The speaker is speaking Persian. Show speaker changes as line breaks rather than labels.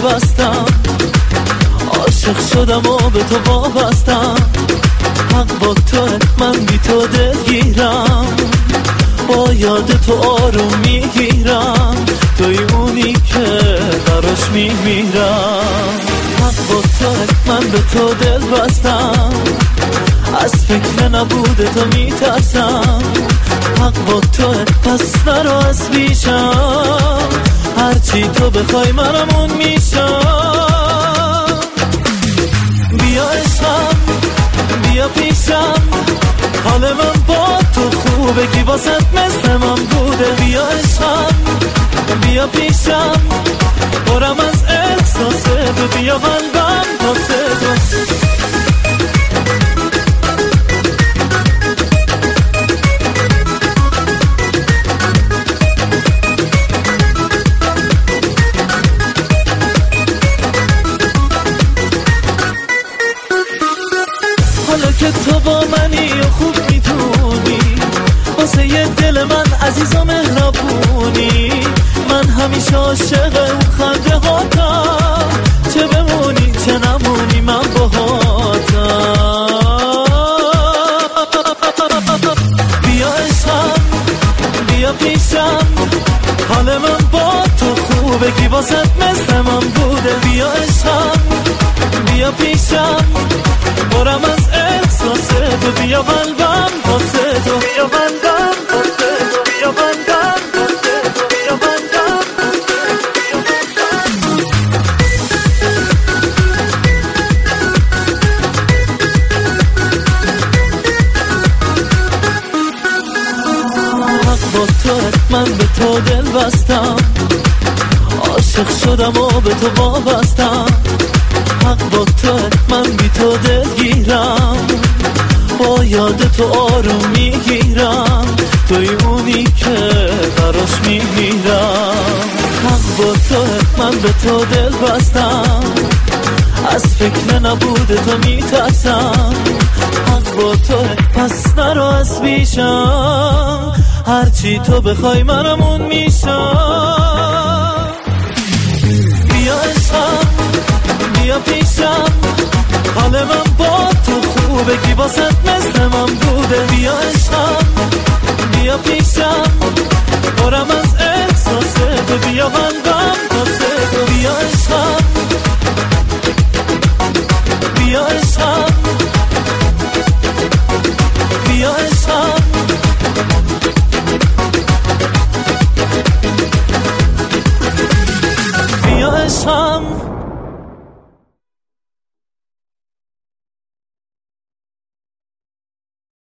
بستم، عاشق شدم و به تو وابستم. حق با تو، من بی تو دلگیرم، با یاد تو آروم میگیرم، توی اونی که براش میمیرم. حق با تو، من به تو دل بستم، از فکر نبود تو میترسم. حق با تو، پس نرو از پیشم، هرچی تو بخوای منم اون میشم. بیا عشقم، بیا پیشم، حال من با تو خوبه، کی واسط مثل من بوده. بیا عشقم، بیا پیشم، برم از احساس تو، بیا قلبم واسه تو. حالا که تو با منی و خوب میتونی، واسه یه دل من عزیز و مهربونی، من همیشه عاشق اون خنده هاتم، چه بمونی چه نمونی من باهاتم. بیا عشقم، بیا پیشم، حال من با تو خوبه، کی واسط مثل من بوده. بیا عشقم، بیا پیشم، برم از احساس تو، بیا قلبم واسه تو، بیا قلبم واسه تو، بیا قلبم واسه تو، بیا قلبم حق با تو، من به تو دل بستم، عاشق شدم و به تو وابستم. حق با تو، من بی تو دلگیرم، با یاد تو آروم میگیرم، توی اونی که براش میمیرم. حق با تو، من به تو دل بستم، از فکر نبود تو میترسم. حق با تو، پس نرو از پیشم، هرچی تو بخوای منم اون میشم. بیا عشقم، بیا پیشم، حال من با تو خوبه، کی واسط مثل من بوده. بیا عشقم، بیا پیشم، برم از احساس تو، بیا قلبم واسه تو. بیا عشقم، بیا عشقم، بیا عشقم، بیا عشقم.